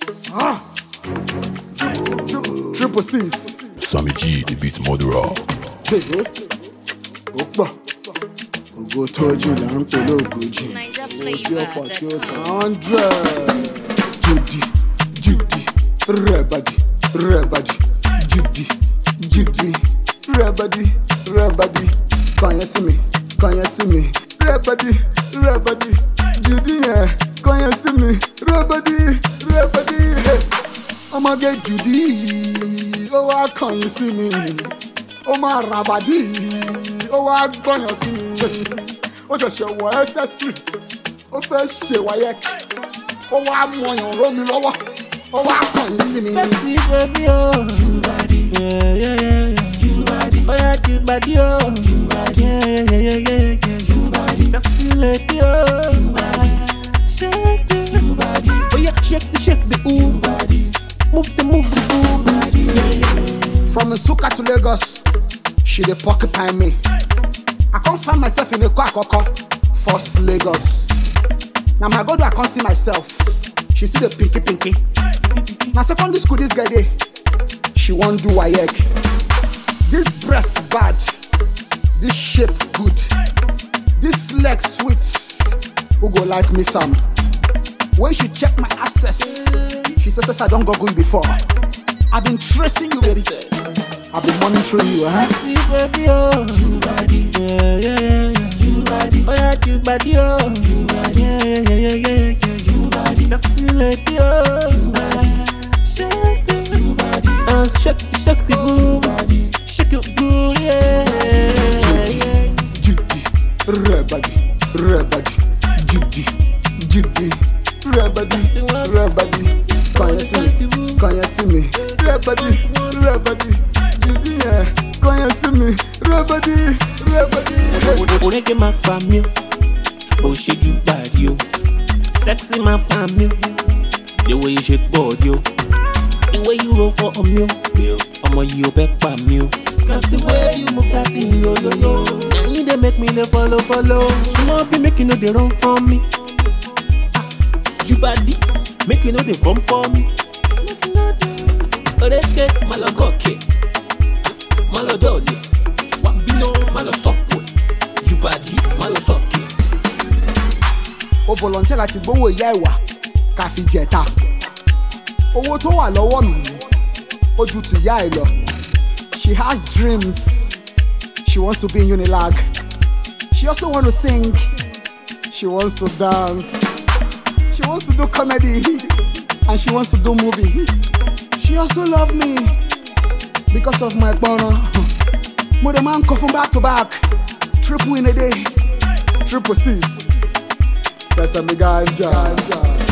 Triple C's. Sammy G, the beat murderer. Opa. Ogo told you that I'm Polo Goji. Niger flavor. 100. Judy. Rebadi. Judy. Rebadi. Can you see me? Rebadi. Judy, yeah. Can you see me? Rebadi. Hey. I'ma get Judy. Oh, why can't you see me? Oh, my Rabadi. Oh, why can't you see me? Oh, just your SS3. Oh, first, she wayek. Oh, why more you roll me lower? Oh, why can't you see me? Sexy baby, oh. Jubadi. Yeah. Jubadi. Oh, yeah, Jubadi, oh. Jubadi. Yeah. Jubadi. Sexy lady, oh. Jubadi. Shake the Jubadi. Oh, yeah, shake the ooh. Jubadi. Move the ooh. Jubadi. Yeah. From Nsuka to Lagos, she dey porcupine me. I can't find myself in a kwakoko, first Lagos. Now my God, I can't see myself. She see the pinky. Now secondary school this guy dey, she won't do wayek. This breast bad, this shape good, this leg sweet. Who go like me some? When she check my access, she says I don't go good before. I've been tracing you, baby. I've been monitoring you, huh? Sexy baby, oh. Jubadi. Yeah. Jubadi. Oh, yeah, Jubadi, oh. Jubadi. Yeah. Jubadi. Sexy lady, oh. Jubadi. Shake the Jubadi. Shake the boob. Jubadi. Shake it good, yeah. Judy. Rebadi. Judy. Rebadi. Can you see me? Rebadi. Judy, yeah. Can you see me? Rebadi. Orege ma pa mi o, ṣe Jubadi o. Sexy ma pa mi o, the way you shake body o, the way you roll for me o, ọmọ yìí ò fẹ́ pa mi o. Cause the way you move that thing, yo. Now you dey make me dey follow. Small be make you know they run for me. Jubadi, make you know they run for me. Orege malagoke, malodoli, wabino malostop. Jubadi, malosoke. O volunteer láti gbówó ìyá ìwà ká fi jẹta. Owó tó wà lọ́wọ́ mi ó ju ti ìyá ẹ̀ lọ. She has dreams. She wants to be in Unilag. She also wants to sing. She wants to dance. She wants to do comedy. And she wants to do movie. She also loves me because of my bono. Mo dey man come from back to back. Triple in a day. Triple C's. Sesame ganja.